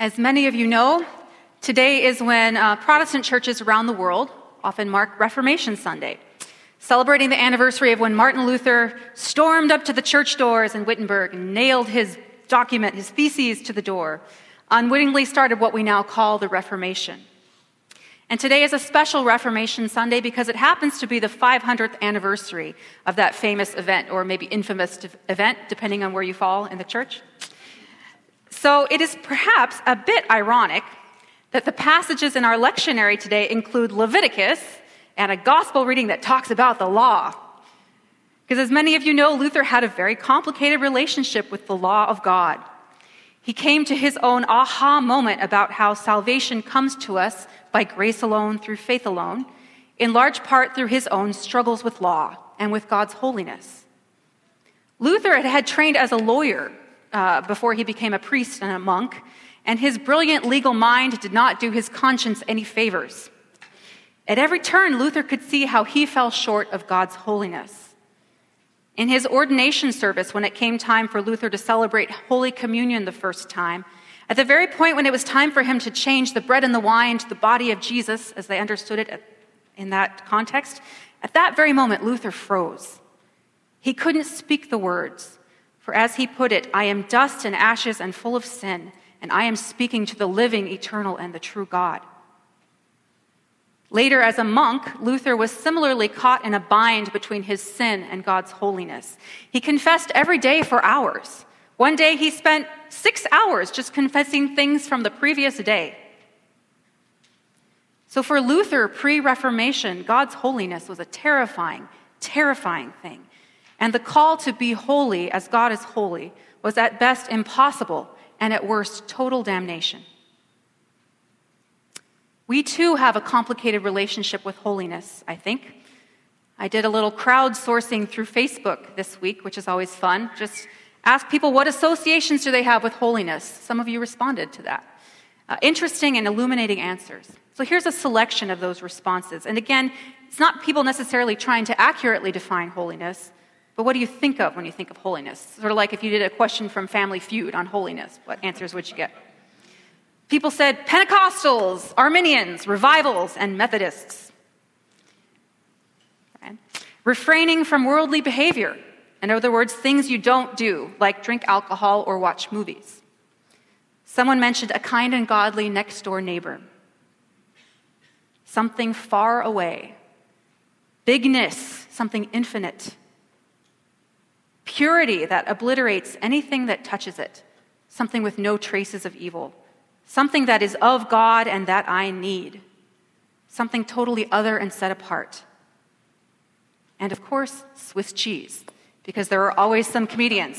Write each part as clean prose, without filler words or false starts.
As many of you know, today is when Protestant churches around the world often mark Reformation Sunday, celebrating the anniversary of when Martin Luther stormed up to the church doors in Wittenberg and nailed his document, his theses, to the door, unwittingly started what we now call the Reformation. And today is a special Reformation Sunday because it happens to be the 500th anniversary of that famous event, or maybe infamous event, depending on where you fall in the church. So it is perhaps a bit ironic that the passages in our lectionary today include Leviticus and a gospel reading that talks about the law. Because as many of you know, Luther had a very complicated relationship with the law of God. He came to his own aha moment about how salvation comes to us by grace alone, through faith alone, in large part through his own struggles with law and with God's holiness. Luther had trained as a lawyer before he became a priest and a monk, and his brilliant legal mind did not do his conscience any favors. At every turn, Luther could see how he fell short of God's holiness. In his ordination service, when it came time for Luther to celebrate Holy Communion the first time, at the very point when it was time for him to change the bread and the wine to the body of Jesus, as they understood it in that context, at that very moment, Luther froze. He couldn't speak the words, for as he put it, "I am dust and ashes and full of sin, and I am speaking to the living, eternal, and the true God." Later, as a monk, Luther was similarly caught in a bind between his sin and God's holiness. He confessed every day for hours. One day he spent 6 hours just confessing things from the previous day. So for Luther, pre-Reformation, God's holiness was a terrifying, terrifying thing. And the call to be holy as God is holy was at best impossible and at worst total damnation. We too have a complicated relationship with holiness, I think. I did a little crowdsourcing through Facebook this week, which is always fun. Just ask people what associations do they have with holiness. Some of you responded to that. Interesting and illuminating answers. So here's a selection of those responses. And again, it's not people necessarily trying to accurately define holiness, but what do you think of when you think of holiness? Sort of like if you did a question from Family Feud on holiness, what answers would you get? People said Pentecostals, Arminians, Revivals, and Methodists. Okay. Refraining from worldly behavior. In other words, things you don't do, like drink alcohol or watch movies. Someone mentioned a kind and godly next-door neighbor. Something far away. Bigness, something infinite. Purity that obliterates anything that touches it. Something with no traces of evil. Something that is of God and that I need. Something totally other and set apart. And of course, Swiss cheese, because there are always some comedians.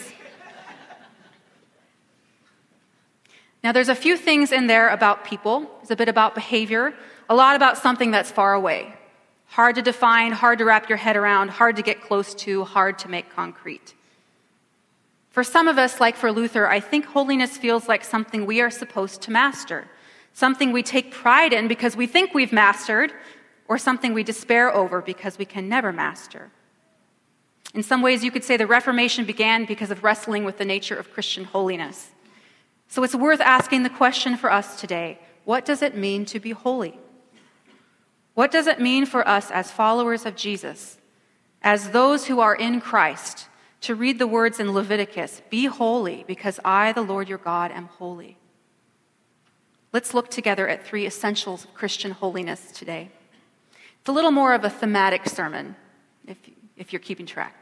Now, there's a few things in there about people. There's a bit about behavior, a lot about something that's far away. Hard to define, hard to wrap your head around, hard to get close to, hard to make concrete. For some of us, like for Luther, I think holiness feels like something we are supposed to master, something we take pride in because we think we've mastered, or something we despair over because we can never master. In some ways, you could say the Reformation began because of wrestling with the nature of Christian holiness. So it's worth asking the question for us today, what does it mean to be holy? What does it mean for us as followers of Jesus, as those who are in Christ, to read the words in Leviticus, "Be holy, because I, the Lord your God, am holy"? Let's look together at 3 essentials of Christian holiness today. It's a little more of a thematic sermon, if you're keeping track.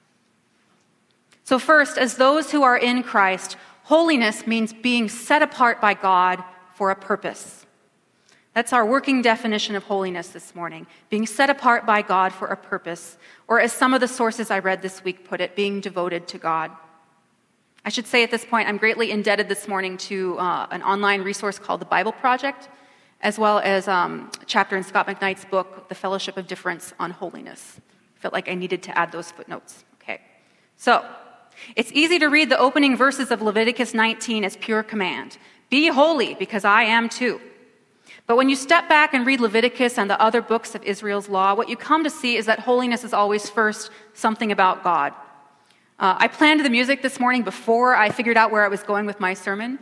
So first, as those who are in Christ, holiness means being set apart by God for a purpose. That's our working definition of holiness this morning, being set apart by God for a purpose, or as some of the sources I read this week put it, being devoted to God. I should say at this point, I'm greatly indebted this morning to an online resource called the Bible Project, as well as a chapter in Scott McKnight's book, The Fellowship of Difference on Holiness. I felt like I needed to add those footnotes. Okay, so it's easy to read the opening verses of Leviticus 19 as pure command. Be holy, because I am too. But when you step back and read Leviticus and the other books of Israel's law, what you come to see is that holiness is always first something about God. I planned the music this morning before I figured out where I was going with my sermon.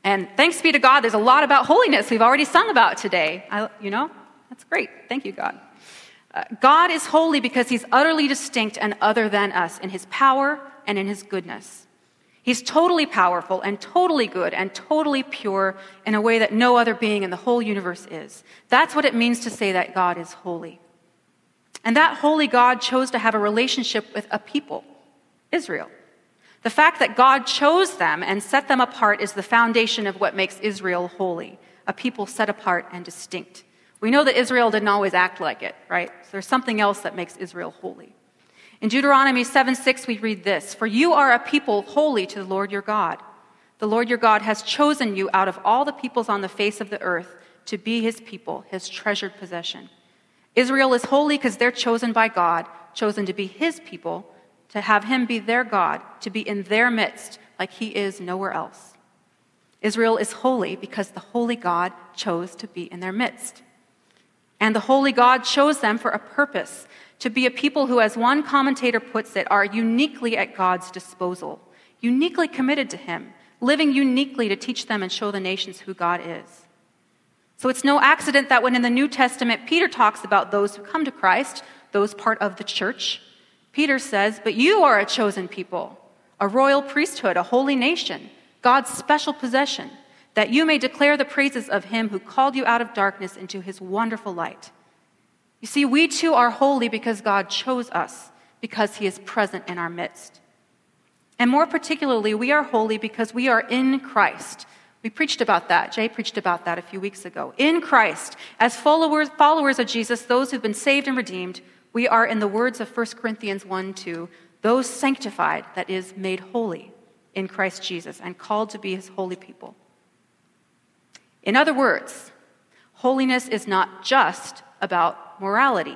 And thanks be to God, there's a lot about holiness we've already sung about today. That's great. Thank you, God. God is holy because he's utterly distinct and other than us in his power and in his goodness. He's totally powerful and totally good and totally pure in a way that no other being in the whole universe is. That's what it means to say that God is holy. And that holy God chose to have a relationship with a people, Israel. The fact that God chose them and set them apart is the foundation of what makes Israel holy, a people set apart and distinct. We know that Israel didn't always act like it, right? So there's something else that makes Israel holy. In Deuteronomy 7:6, we read this, "For you are a people holy to the Lord your God. The Lord your God has chosen you out of all the peoples on the face of the earth to be his people, his treasured possession." Israel is holy because they're chosen by God, chosen to be his people, to have him be their God, to be in their midst like he is nowhere else. Israel is holy because the holy God chose to be in their midst. And the holy God chose them for a purpose, to be a people who, as one commentator puts it, are uniquely at God's disposal, uniquely committed to him, living uniquely to teach them and show the nations who God is. So it's no accident that when in the New Testament Peter talks about those who come to Christ, those part of the church, Peter says, "But you are a chosen people, a royal priesthood, a holy nation, God's special possession, that you may declare the praises of him who called you out of darkness into his wonderful light." You see, we too are holy because God chose us, because he is present in our midst. And more particularly, we are holy because we are in Christ. We preached about that. Jay preached about that a few weeks ago. In Christ, as followers of Jesus, those who've been saved and redeemed, we are, in the words of 1 Corinthians 1:2, those sanctified, that is, made holy in Christ Jesus and called to be his holy people. In other words, holiness is not just about morality.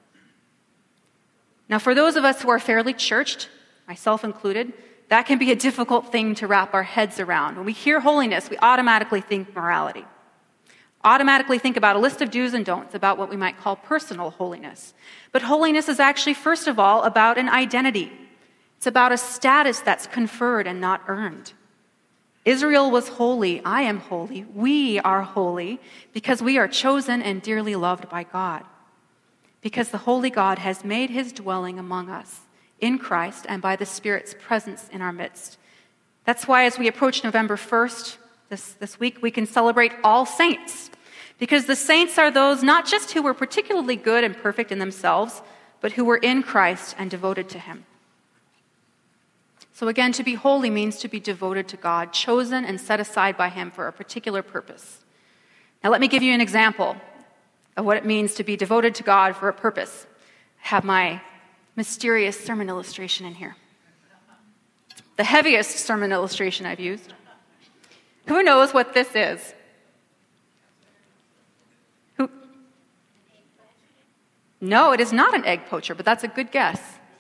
Now, for those of us who are fairly churched, myself included, that can be a difficult thing to wrap our heads around. When we hear holiness, we automatically think morality. Automatically think about a list of do's and don'ts, about what we might call personal holiness. But holiness is actually, first of all, about an identity. It's about a status that's conferred and not earned. Israel was holy, I am holy, we are holy, because we are chosen and dearly loved by God. Because the holy God has made his dwelling among us in Christ and by the Spirit's presence in our midst. That's why as we approach November 1st, this week, we can celebrate all saints. Because the saints are those not just who were particularly good and perfect in themselves, but who were in Christ and devoted to him. So again, to be holy means to be devoted to God, chosen and set aside by him for a particular purpose. Now let me give you an example of what it means to be devoted to God for a purpose. I have my mysterious sermon illustration in here. The heaviest sermon illustration I've used. Who knows what this is? Who? No, it is not an egg poacher, but that's a good guess.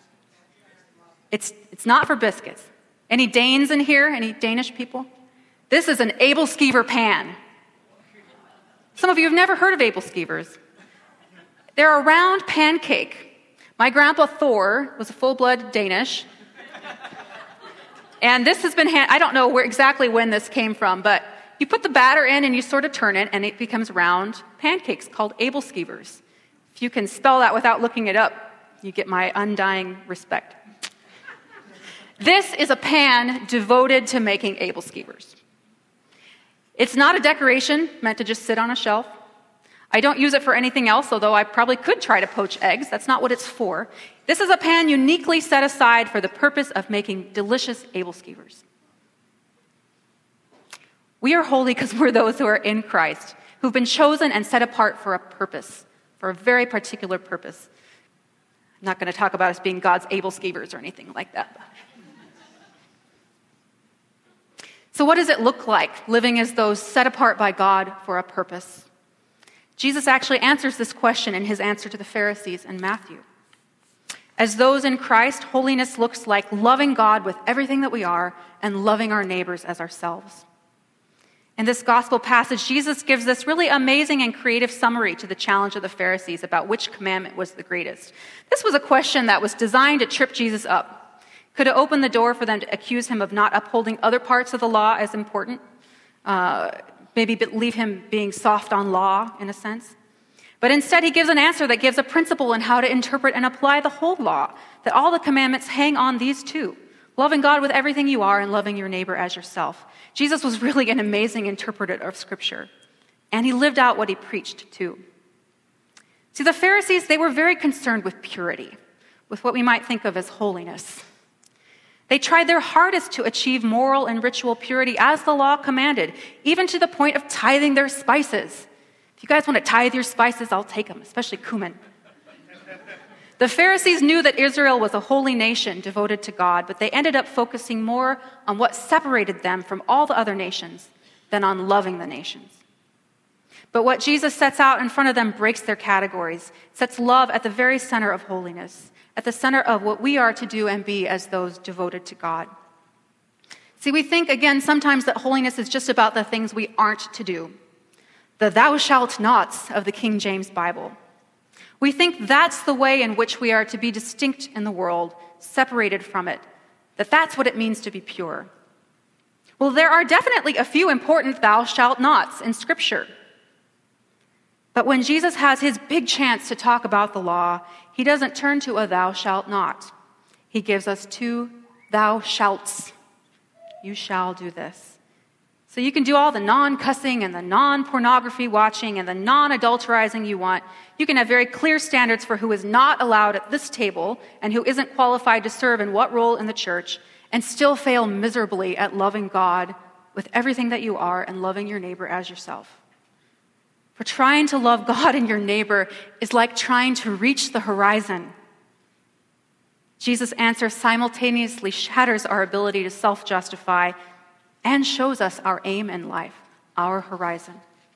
It's not for biscuits. Any Danes in here? Any Danish people? This is an Abelskever pan. Some of you have never heard of Abelskevers. They're a round pancake. My grandpa Thor was a full-blood Danish. And this has been, I don't know exactly when this came from, but you put the batter in and you sort of turn it and it becomes round pancakes called Abelskevers. If you can spell that without looking it up, you get my undying respect. This is a pan devoted to making Abelskevers. It's not a decoration meant to just sit on a shelf. I don't use it for anything else, although I probably could try to poach eggs. That's not what it's for. This is a pan uniquely set aside for the purpose of making delicious Abelskevers. We are holy because we're those who are in Christ, who've been chosen and set apart for a purpose, for a very particular purpose. I'm not going to talk about us being God's Abelskevers or anything like that. So what does it look like, living as those set apart by God for a purpose? Jesus actually answers this question in his answer to the Pharisees in Matthew. As those in Christ, holiness looks like loving God with everything that we are and loving our neighbors as ourselves. In this gospel passage, Jesus gives this really amazing and creative summary to the challenge of the Pharisees about which commandment was the greatest. This was a question that was designed to trip Jesus up. Could it open the door for them to accuse him of not upholding other parts of the law as important? maybe leave him being soft on law in a sense. But instead, he gives an answer that gives a principle in how to interpret and apply the whole law, that all the commandments hang on these two: loving God with everything you are and loving your neighbor as yourself. Jesus was really an amazing interpreter of Scripture, and he lived out what he preached too. See, the Pharisees, they were very concerned with purity, with what we might think of as holiness. They tried their hardest to achieve moral and ritual purity as the law commanded, even to the point of tithing their spices. If you guys want to tithe your spices, I'll take them, especially cumin. The Pharisees knew that Israel was a holy nation devoted to God, but they ended up focusing more on what separated them from all the other nations than on loving the nations. But what Jesus sets out in front of them breaks their categories, sets love at the very center of holiness, at the center of what we are to do and be as those devoted to God. See, we think, again, sometimes that holiness is just about the things we aren't to do, the thou shalt nots of the King James Bible. We think that's the way in which we are to be distinct in the world, separated from it, that that's what it means to be pure. Well, there are definitely a few important thou shalt nots in Scripture. But when Jesus has his big chance to talk about the law, he doesn't turn to a thou shalt not. He gives us two thou shalts. You shall do this. So you can do all the non-cussing and the non-pornography watching and the non-adulterizing you want. You can have very clear standards for who is not allowed at this table and who isn't qualified to serve in what role in the church, and still fail miserably at loving God with everything that you are and loving your neighbor as yourself. For trying to love God and your neighbor is like trying to reach the horizon. Jesus' answer simultaneously shatters our ability to self-justify and shows us our aim in life, our horizon.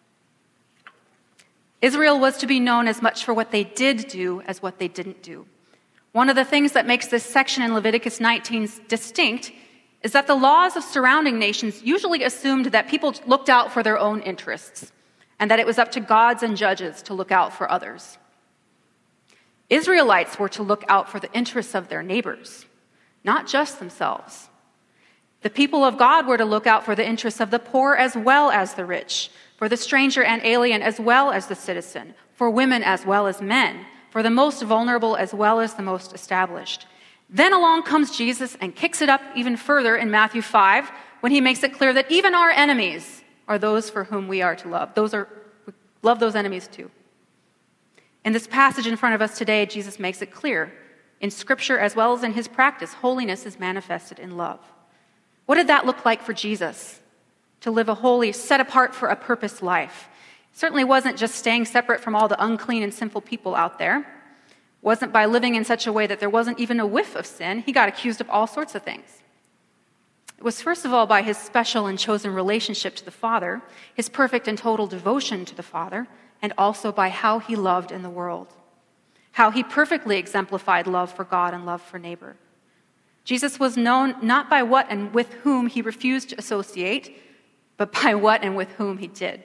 Israel was to be known as much for what they did do as what they didn't do. One of the things that makes this section in Leviticus 19 distinct is that the laws of surrounding nations usually assumed that people looked out for their own interests, and that it was up to gods and judges to look out for others. Israelites were to look out for the interests of their neighbors, not just themselves. The people of God were to look out for the interests of the poor as well as the rich, for the stranger and alien as well as the citizen, for women as well as men, for the most vulnerable as well as the most established. Then along comes Jesus and kicks it up even further in Matthew 5, when he makes it clear that even our enemies are those for whom we are to love. Love those enemies too. In this passage in front of us today, Jesus makes it clear, in Scripture as well as in his practice, holiness is manifested in love. What did that look like for Jesus? To live a holy, set apart for a purpose life. It certainly wasn't just staying separate from all the unclean and sinful people out there. It wasn't by living in such a way that there wasn't even a whiff of sin. He got accused of all sorts of things. It was first of all by his special and chosen relationship to the Father, his perfect and total devotion to the Father, and also by how he loved in the world. How he perfectly exemplified love for God and love for neighbor. Jesus was known not by what and with whom he refused to associate, but by what and with whom he did.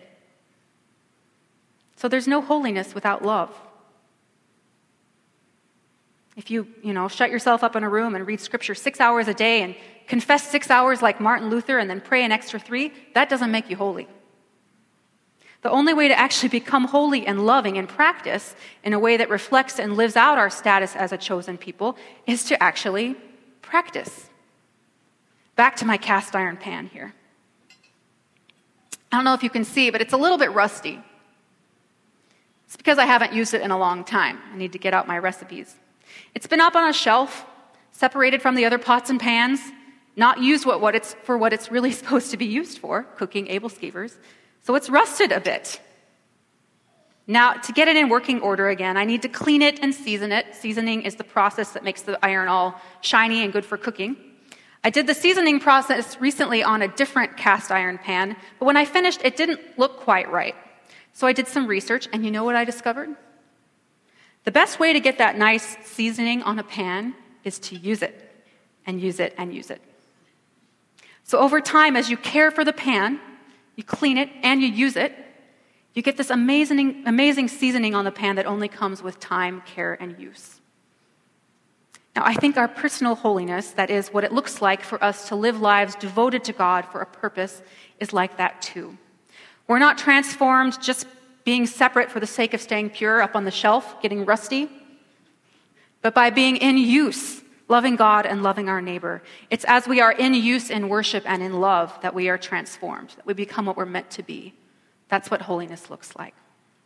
So there's no holiness without love. If you shut yourself up in a room and read Scripture 6 hours a day and confess 6 hours like Martin Luther and then pray an extra 3, that doesn't make you holy. The only way to actually become holy and loving in practice in a way that reflects and lives out our status as a chosen people is to actually practice. Back to my cast iron pan here. I don't know if you can see, but it's a little bit rusty. It's because I haven't used it in a long time. I need to get out my recipes. It's been up on a shelf, separated from the other pots and pans, not used for what it's really supposed to be used for, cooking Abel skevers. So it's rusted a bit. Now, to get it in working order again, I need to clean it and season it. Seasoning is the process that makes the iron all shiny and good for cooking. I did the seasoning process recently on a different cast iron pan, but when I finished, it didn't look quite right. So I did some research, and you know what I discovered? The best way to get that nice seasoning on a pan is to use it, and use it, and use it. So over time, as you care for the pan, you clean it, and you use it, you get this amazing seasoning on the pan that only comes with time, care, and use. Now, I think our personal holiness, that is, what it looks like for us to live lives devoted to God for a purpose, is like that too. We're not transformed just being separate for the sake of staying pure up on the shelf, getting rusty, but by being in use, loving God and loving our neighbor. It's as we are in use in worship and in love that we are transformed, that we become what we're meant to be. That's what holiness looks like.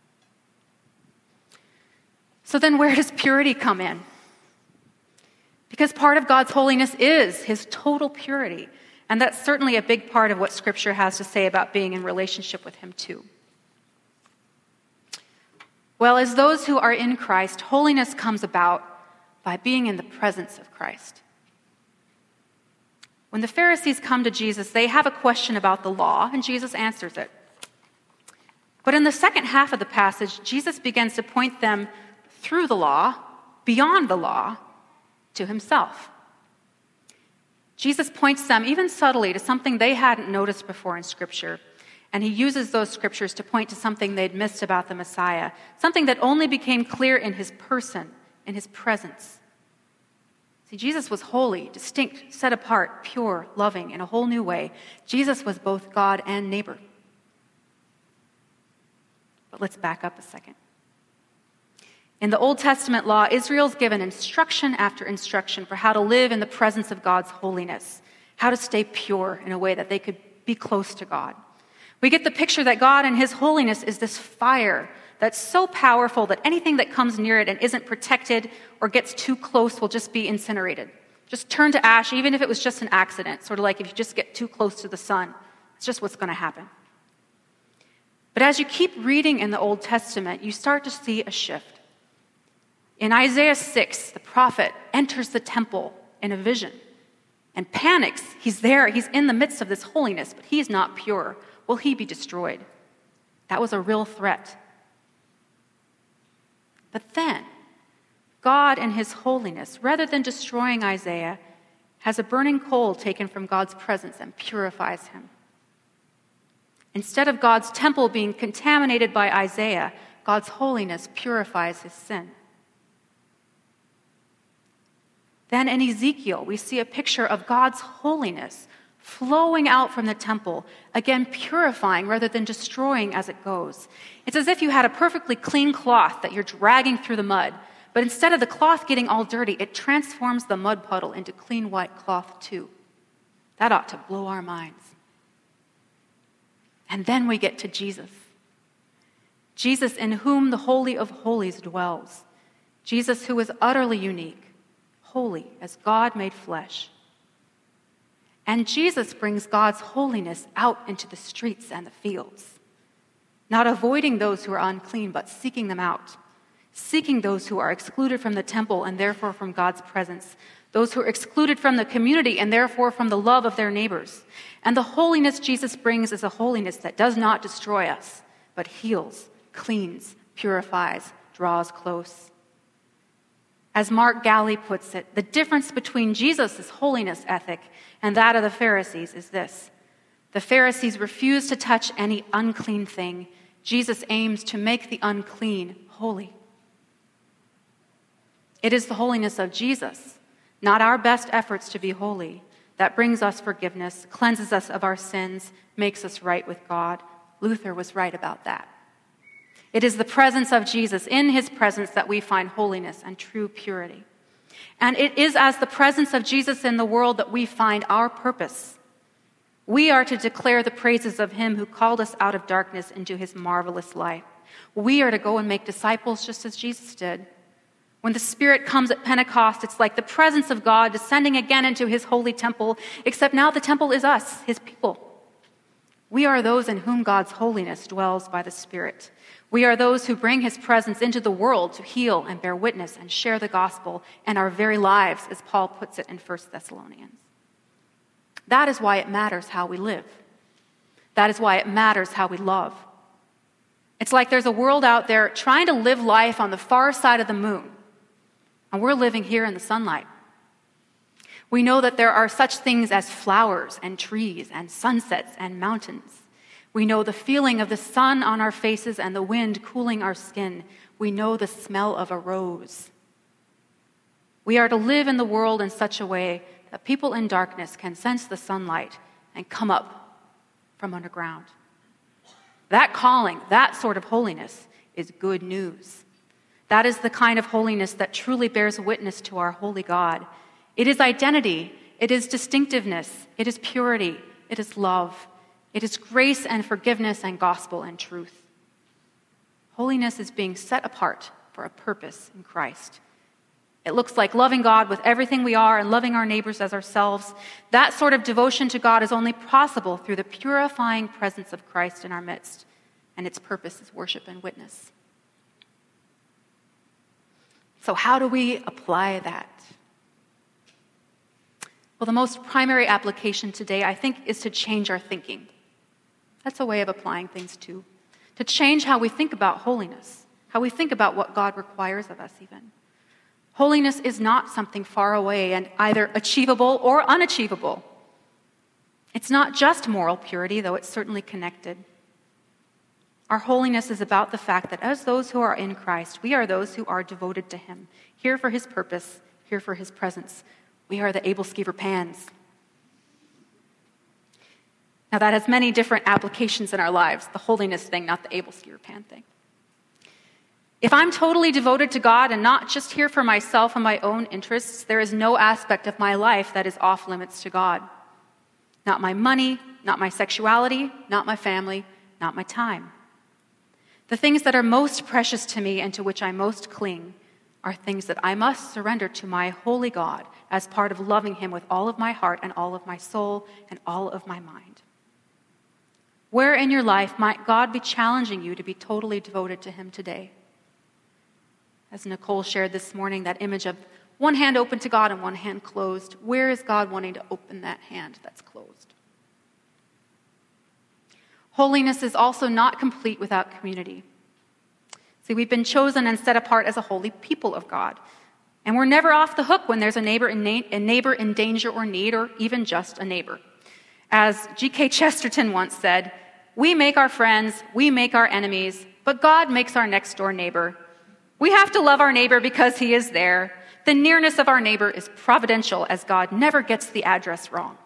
So then where does purity come in? Because part of God's holiness is his total purity. And that's certainly a big part of what Scripture has to say about being in relationship with him too. Well, as those who are in Christ, holiness comes about by being in the presence of Christ. When the Pharisees come to Jesus, they have a question about the law, and Jesus answers it. But in the second half of the passage, Jesus begins to point them through the law, beyond the law, to himself. Jesus points them, even subtly, to something they hadn't noticed before in Scripture. And he uses those scriptures to point to something they'd missed about the Messiah, something that only became clear in his person, in his presence. See, Jesus was holy, distinct, set apart, pure, loving, in a whole new way. Jesus was both God and neighbor. But let's back up a second. In the Old Testament law, Israel's given instruction after instruction for how to live in the presence of God's holiness, how to stay pure in a way that they could be close to God. We get the picture that God and his holiness is this fire that's so powerful that anything that comes near it and isn't protected or gets too close will just be incinerated. Just turn to ash, even if it was just an accident, sort of like if you just get too close to the sun. It's just what's going to happen. But as you keep reading in the Old Testament, you start to see a shift. In Isaiah 6, the prophet enters the temple in a vision and panics. He's there, he's in the midst of this holiness, but he's not pure. Will he be destroyed? That was a real threat. But then, God in his holiness, rather than destroying Isaiah, has a burning coal taken from God's presence and purifies him. Instead of God's temple being contaminated by Isaiah, God's holiness purifies his sin. Then in Ezekiel, we see a picture of God's holiness flowing out from the temple, again purifying rather than destroying as it goes. It's as if you had a perfectly clean cloth that you're dragging through the mud, but instead of the cloth getting all dirty, it transforms the mud puddle into clean white cloth too. That ought to blow our minds. And then we get to Jesus. Jesus in whom the Holy of Holies dwells. Jesus who is utterly unique, holy as God made flesh. And Jesus brings God's holiness out into the streets and the fields, not avoiding those who are unclean, but seeking them out, seeking those who are excluded from the temple and therefore from God's presence, those who are excluded from the community and therefore from the love of their neighbors. And the holiness Jesus brings is a holiness that does not destroy us, but heals, cleans, purifies, draws close. As Mark Galli puts it, the difference between Jesus' holiness ethic and that of the Pharisees is this. The Pharisees refuse to touch any unclean thing. Jesus aims to make the unclean holy. It is the holiness of Jesus, not our best efforts to be holy, that brings us forgiveness, cleanses us of our sins, makes us right with God. Luther was right about that. It is the presence of Jesus, in his presence, that we find holiness and true purity. And it is as the presence of Jesus in the world that we find our purpose. We are to declare the praises of him who called us out of darkness into his marvelous light. We are to go and make disciples just as Jesus did. When the Spirit comes at Pentecost, it's like the presence of God descending again into his holy temple, except now the temple is us, his people. We are those in whom God's holiness dwells by the Spirit. We are those who bring his presence into the world to heal and bear witness and share the gospel and our very lives, as Paul puts it in 1 Thessalonians. That is why it matters how we live. That is why it matters how we love. It's like there's a world out there trying to live life on the far side of the moon, and we're living here in the sunlight. We know that there are such things as flowers and trees and sunsets and mountains. We know the feeling of the sun on our faces and the wind cooling our skin. We know the smell of a rose. We are to live in the world in such a way that people in darkness can sense the sunlight and come up from underground. That calling, that sort of holiness, is good news. That is the kind of holiness that truly bears witness to our holy God. It is identity, it is distinctiveness, it is purity, it is love, it is grace and forgiveness and gospel and truth. Holiness is being set apart for a purpose in Christ. It looks like loving God with everything we are and loving our neighbors as ourselves. That sort of devotion to God is only possible through the purifying presence of Christ in our midst, and its purpose is worship and witness. So how do we apply that? Well, the most primary application today, I think, is to change our thinking. That's a way of applying things too. To change how we think about holiness, how we think about what God requires of us even. Holiness is not something far away and either achievable or unachievable. It's not just moral purity, though it's certainly connected. Our holiness is about the fact that as those who are in Christ, we are those who are devoted to him, here for his purpose, here for his presence. We are the able skeever pans. Now that has many different applications in our lives, the holiness thing, not the able skeever pan thing. If I'm totally devoted to God and not just here for myself and my own interests, there is no aspect of my life that is off limits to God. Not my money, not my sexuality, not my family, not my time. The things that are most precious to me and to which I most cling are things that I must surrender to my holy God as part of loving him with all of my heart and all of my soul and all of my mind. Where in your life might God be challenging you to be totally devoted to him today? As Nicole shared this morning, that image of one hand open to God and one hand closed. Where is God wanting to open that hand that's closed? Holiness is also not complete without community. See, we've been chosen and set apart as a holy people of God. And we're never off the hook when there's a neighbor in danger or need, or even just a neighbor. As G.K. Chesterton once said, "We make our friends, we make our enemies, but God makes our next door neighbor. We have to love our neighbor because he is there. The nearness of our neighbor is providential, as God never gets the address wrong."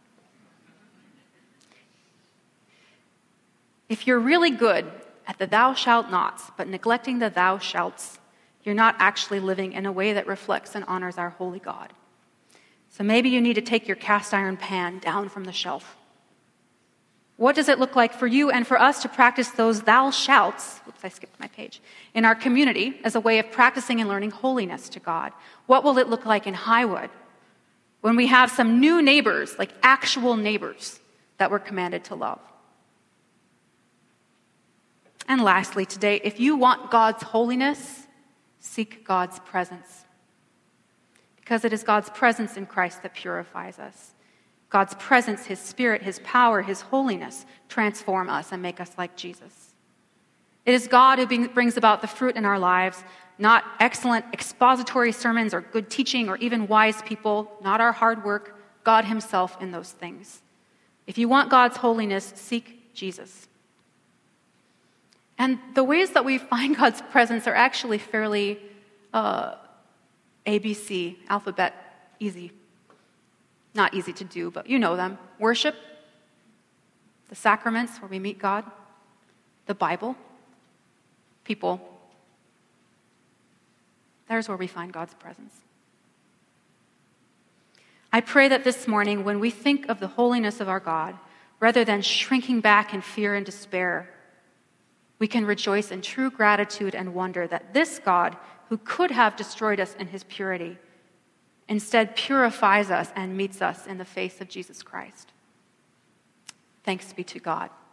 If you're really good at the thou shalt nots, but neglecting the thou shalts, you're not actually living in a way that reflects and honors our holy God. So maybe you need to take your cast iron pan down from the shelf. What does it look like for you and for us to practice those thou shalts, I skipped my page, in our community as a way of practicing and learning holiness to God? What will it look like in Highwood when we have some new neighbors, like actual neighbors, that we're commanded to love? And lastly today, if you want God's holiness, seek God's presence. Because it is God's presence in Christ that purifies us. God's presence, his spirit, his power, his holiness transform us and make us like Jesus. It is God who brings about the fruit in our lives, not excellent expository sermons or good teaching or even wise people, not our hard work, God himself in those things. If you want God's holiness, seek Jesus. And the ways that we find God's presence are actually fairly ABC, alphabet, easy. Not easy to do, but you know them. Worship, the sacraments where we meet God, the Bible, people. There's where we find God's presence. I pray that this morning, when we think of the holiness of our God, rather than shrinking back in fear and despair, we can rejoice in true gratitude and wonder that this God, who could have destroyed us in his purity, instead purifies us and meets us in the face of Jesus Christ. Thanks be to God.